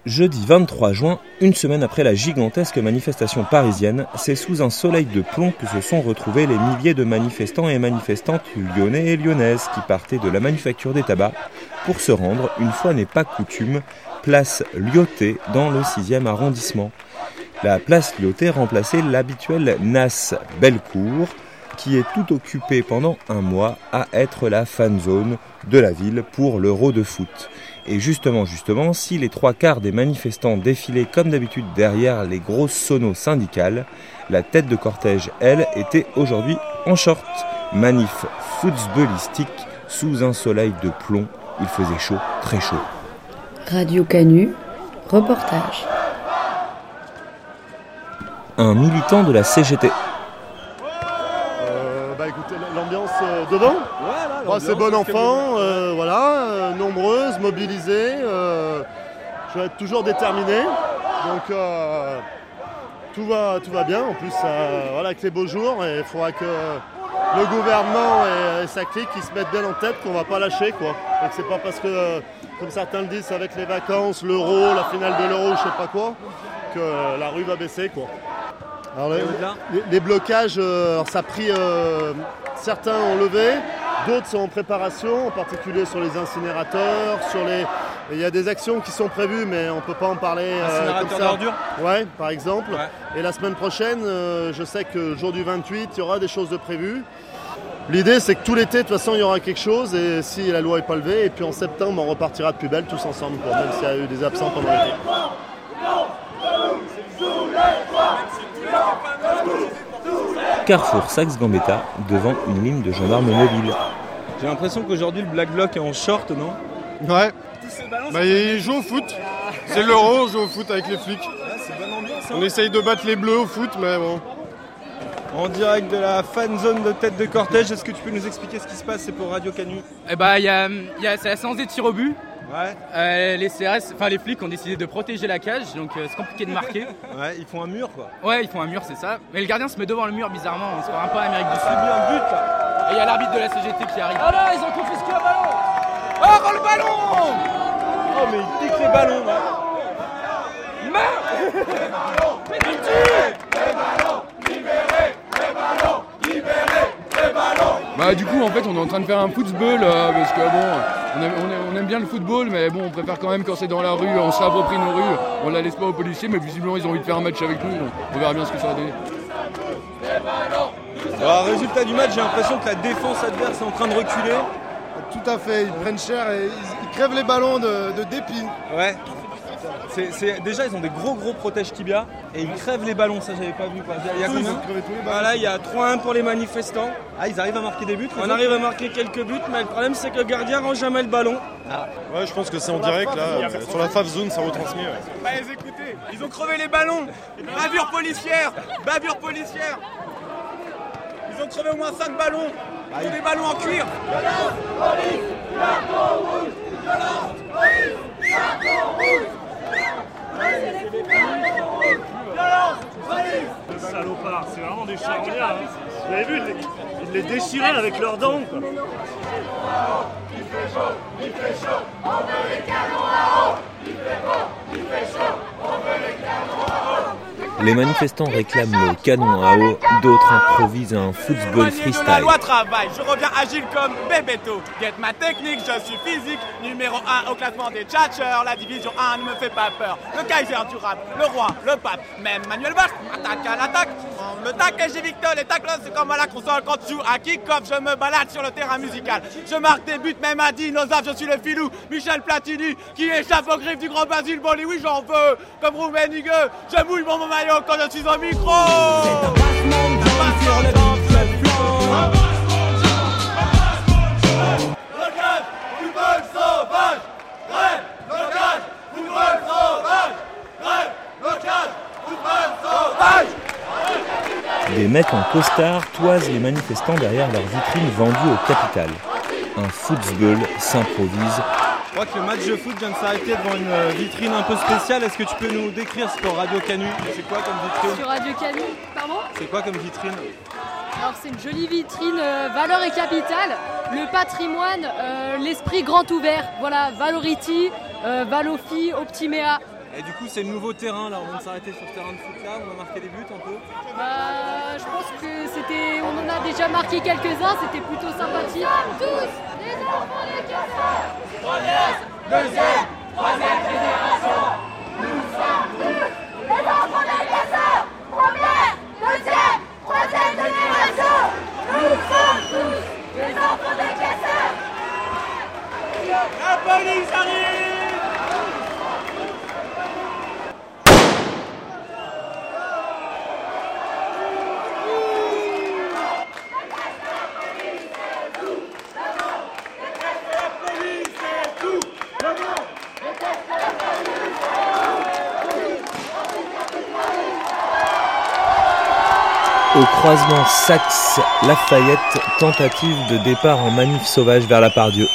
Jeudi 23 juin, une semaine après la gigantesque manifestation parisienne, c'est sous un soleil de plomb que se sont retrouvés les milliers de manifestants et manifestantes lyonnais et lyonnaises qui partaient de la Manufacture des Tabacs pour se rendre, une fois n'est pas coutume, place Lyautey dans le 6e arrondissement. La place Lyautey remplaçait l'habituelle NAS Bellecour, qui est tout occupée pendant un mois à être la fan zone de la ville pour l'Euro de foot. Et justement, si les 3/4 des manifestants défilaient comme d'habitude derrière les grosses sonos syndicales, la tête de cortège, elle, était aujourd'hui en short. Manif footballistique sous un soleil de plomb. Il faisait chaud, très chaud. Radio Canu, reportage. Un militant de la CGT. Écoutez, l'ambiance devant, c'est bon enfant, nombreuse, mobilisée, je vais être toujours déterminé, donc tout va bien. En plus, avec les beaux jours, il faudra que le gouvernement et sa clique ils se mettent bien en tête qu'on ne va pas lâcher, quoi. Et que c'est pas parce que, comme certains le disent, avec les vacances, l'euro, la finale de l'euro, je sais pas quoi, que la rue va baisser, quoi. Alors les blocages, ça a pris, certains ont levé, d'autres sont en préparation, en particulier sur les incinérateurs, il y a des actions qui sont prévues, mais on ne peut pas en parler comme ça. D'ordures. Ouais, par exemple. Ouais. Et la semaine prochaine, je sais que le jour du 28, il y aura des choses de prévues. L'idée, c'est que tout l'été, de toute façon, il y aura quelque chose, et si la loi n'est pas levée, et puis en septembre, on repartira de plus belle tous ensemble, quoi, même s'il y a eu des absents pendant l'été. Carrefour Saxe-Gambetta, devant une ligne de gendarmes mobiles. J'ai l'impression qu'aujourd'hui le Black Bloc est en short, non? Ouais. Ils jouent au foot. C'est l'Euro, on joue au foot avec les flics. C'est bonne ambiance. On essaye de battre les bleus au foot, mais bon. En direct de la fan zone de tête de cortège, est-ce que tu peux nous expliquer ce qui se passe? C'est pour Radio Canu. C'est la séance des tirs au but. Ouais. Les flics ont décidé de protéger la cage, donc c'est compliqué de marquer. Ouais, ils font un mur, quoi. Ouais, ils font un mur, c'est ça. Mais le gardien se met devant le mur, bizarrement. On se croit un peu en Amérique du Sud. C'est mis un but, là. Et il y a l'arbitre de la CGT qui arrive. Ah là, ils ont confisqué un ballon. Oh, le ballon. Oh, mais ils piquent les ballons, là. Du coup en fait on est en train de faire un football parce que on aime bien le football, mais bon on préfère quand même quand c'est dans la rue, on se réapproprie nos rues, on la laisse pas aux policiers, mais visiblement ils ont envie de faire un match avec nous, donc on verra bien ce que ça va donner. Alors, résultat du match, j'ai l'impression que la défense adverse est en train de reculer. Tout à fait, ils prennent cher et ils crèvent les ballons de dépit. Ouais. Déjà ils ont des gros protèges tibia et ils crèvent les ballons, ça j'avais pas vu quoi. Il y a combien? Voilà, il y a 3-1 pour les manifestants. Ah, ils arrivent à marquer des buts? On arrive à marquer quelques buts, mais le problème c'est que le gardien rend jamais le ballon. Ah. Ouais, je pense que c'est en direct là, sur la FAF zone ça retransmet. Ouais. Allez, écoutez, ils ont crevé les ballons. Bavure policière. Ils ont crevé au moins 5 ballons. Tous des ballons en cuir. Salopards, c'est vraiment des charognards. Vous avez vu, ils les déchiraient avec leurs dents, quoi. Il fait chaud, on veut les canons à eau. Il fait beau, il fait chaud, on veut les canons à eau. Les manifestants réclament le canon à eau, d'autres improvisent un football freestyle. La loi travail, je reviens agile comme Bebeto. Guette ma technique, je suis physique. Numéro 1 au classement des tchatcheurs. La division 1 ne me fait pas peur. Le Kaiser du rap, le roi, le pape, même Manuel Bach attaque à l'attaque. Le tac et j'ai Victor, les tacles, c'est comme à la console. Quand tu joues à kick-off, je me balade sur le terrain musical. Je marque des buts, même à dinosaure, je suis le filou. Michel Platini, qui échappe aux griffes du grand Basile Boli, oui j'en veux. Comme Rouvenigueux, je mouille mon maillot quand je suis au micro. C'est un passement de temps sur le temps, je flanc. Locage, football sauvage. Grève, locage, football sauvage. Grève, locage, football sauvage. Des mecs en costard toisent les manifestants derrière leurs vitrines vendues au capital. Un football s'improvise. Je crois que le match de foot vient de s'arrêter devant une vitrine un peu spéciale. Est-ce que tu peux nous décrire ce pour Radio Canu? C'est quoi comme vitrine? Sur Radio Canu, pardon? C'est quoi comme vitrine? Alors c'est une jolie vitrine valeur et capital, le patrimoine, l'esprit grand ouvert. Voilà, Valority, Valofi, Optimea. Et du coup, c'est le nouveau terrain, là, on vient de s'arrêter sur ce terrain de foot là, on a marqué des buts un peu. Je pense que on en a déjà marqué quelques-uns, c'était plutôt sympathique. Tous les enfants des casseurs. Première, deuxième, troisième génération. Nous sommes tous les enfants des casseurs. Première, deuxième, troisième génération. Nous sommes tous les enfants des casseurs. La police arrive. Au croisement Saxe-Lafayette, tentative de départ en manif sauvage vers la Pardieu.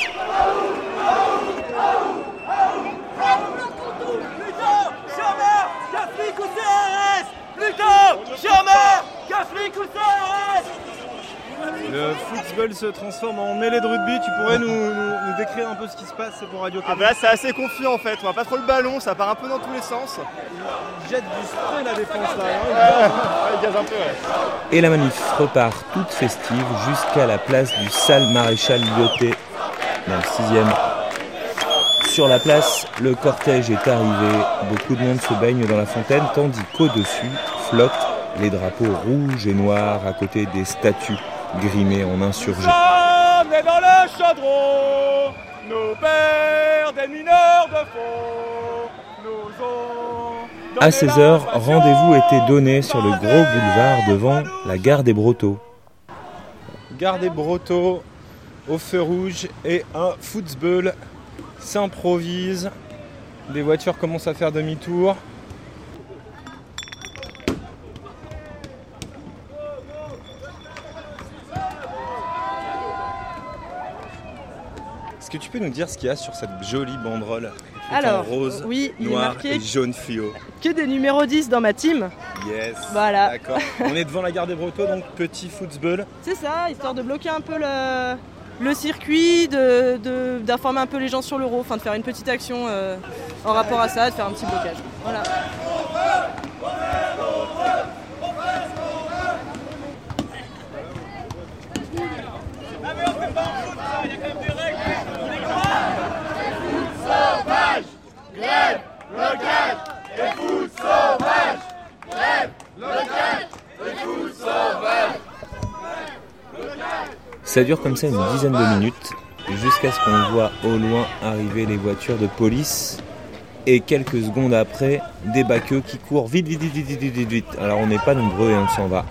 Le football se transforme en mêlée de rugby, tu pourrais nous décrire un peu ce qui se passe pour Radio Cannes? Là c'est assez confus en fait, on a pas trop le ballon, ça part un peu dans tous les sens. Il jette du spray la défense là. Il gaze un peu Et la manif repart toute festive jusqu'à la place du salle maréchal Lyoté, dans le 6e. Sur la place, le cortège est arrivé, beaucoup de monde se baigne dans la fontaine, tandis qu'au-dessus flottent les drapeaux rouges et noirs à côté des statues grimées en insurgés. On est dans le chaudron, nos pères des mineurs de fond, nous ont... À 16h, rendez-vous était donné sur le gros boulevard devant la gare des Brotteaux. Gare des Brotteaux, au feu rouge, et un football s'improvise. Des voitures commencent à faire demi-tour. Est-ce que tu peux nous dire ce qu'il y a sur cette jolie banderole? Alors, rose, oui, il noir est marqué et jaune fluo. Que des numéros 10 dans ma team. Yes. Voilà. D'accord. On est devant la gare des Brotteaux, donc petit football. C'est ça, histoire de bloquer un peu le circuit, d'informer un peu les gens sur l'Euro, enfin de faire une petite action en rapport à ça, de faire un petit blocage. Voilà. Sauvage, grève, blocage, et foot sauvage. Grève, blocage, et foot sauvage. Ça dure comme ça une dizaine de minutes, jusqu'à ce qu'on voit au loin arriver les voitures de police. Et quelques secondes après, des baqueux qui courent vite. Alors on n'est pas nombreux et on s'en va.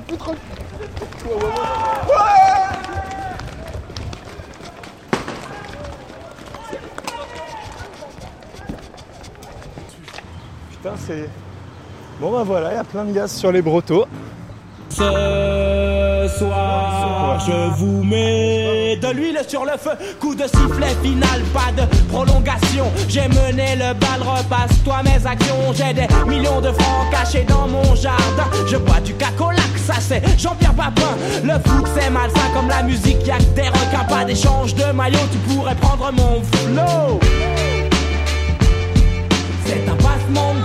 Putain, c'est... Bon ben voilà, il y a plein de gaz sur les Brotteaux. Ce soir, je vous mets de l'huile sur le feu, coup de sifflet final, pas de prolongation. J'ai mené le bal, repasse-toi mes actions. J'ai des millions de francs cachés dans mon jardin. Je bois du cacolac, ça c'est Jean-Pierre Papin. Le foot c'est malsain comme la musique, y'a que des requins, pas d'échange de maillot. Tu pourrais prendre mon flow. C'est un passement